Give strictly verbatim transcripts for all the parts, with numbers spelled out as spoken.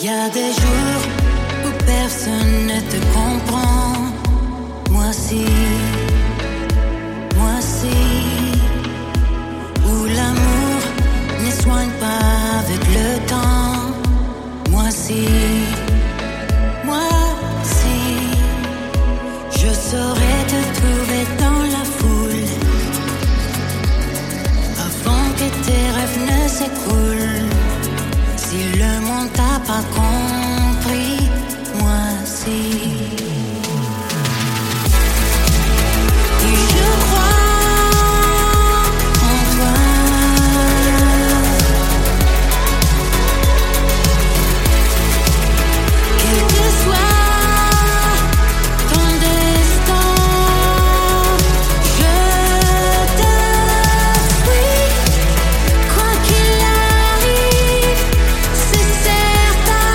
Y a des jours où personne ne te comprend. Moi si, moi si. Où l'amour ne soigne pas avec le temps. Moi si, moi si. Je saurais te trouver dans la foule avant que tes rêves ne s'écroulent. Si le monde t'a pas compris, moi si. Et je crois en toi. Quel que soit ton destin, je te suis. Quoi qu'il arrive, c'est certain.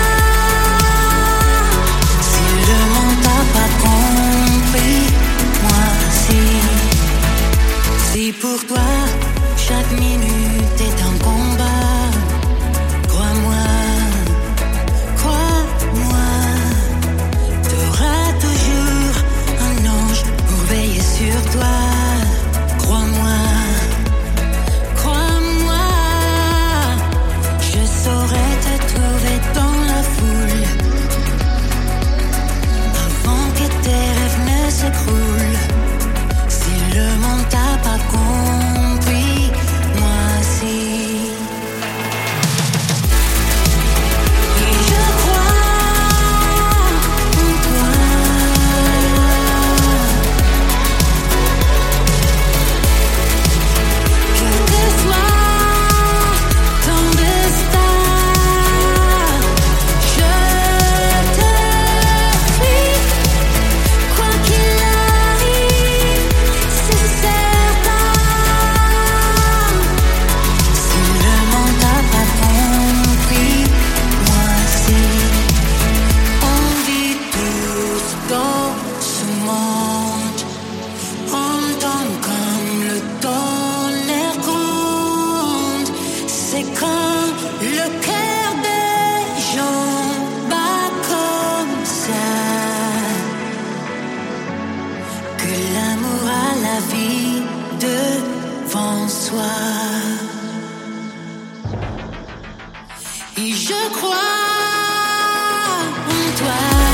Si le monde t'a pas compris, moi si. Si pour toi chaque minute est un combat, crois-moi, crois-moi, t'auras toujours un ange pour veiller sur toi. Crois-moi, crois-moi, je saurais te trouver dans la foule avant que tes rêves ne s'écroulent. Si le monde t'a pas compris, moi si. Et je crois en toi. Quel que soit ton destin, je te suis. Quoi qu'il arrive, c'est certain. Si le monde t'a pas compris, moi si. On vit tous dans ce monde, on tombe comme le tonnerre gronde. C'est quand le cœur des gens bat comme ça que l'amour a la vie devant soi. Et je crois en toi.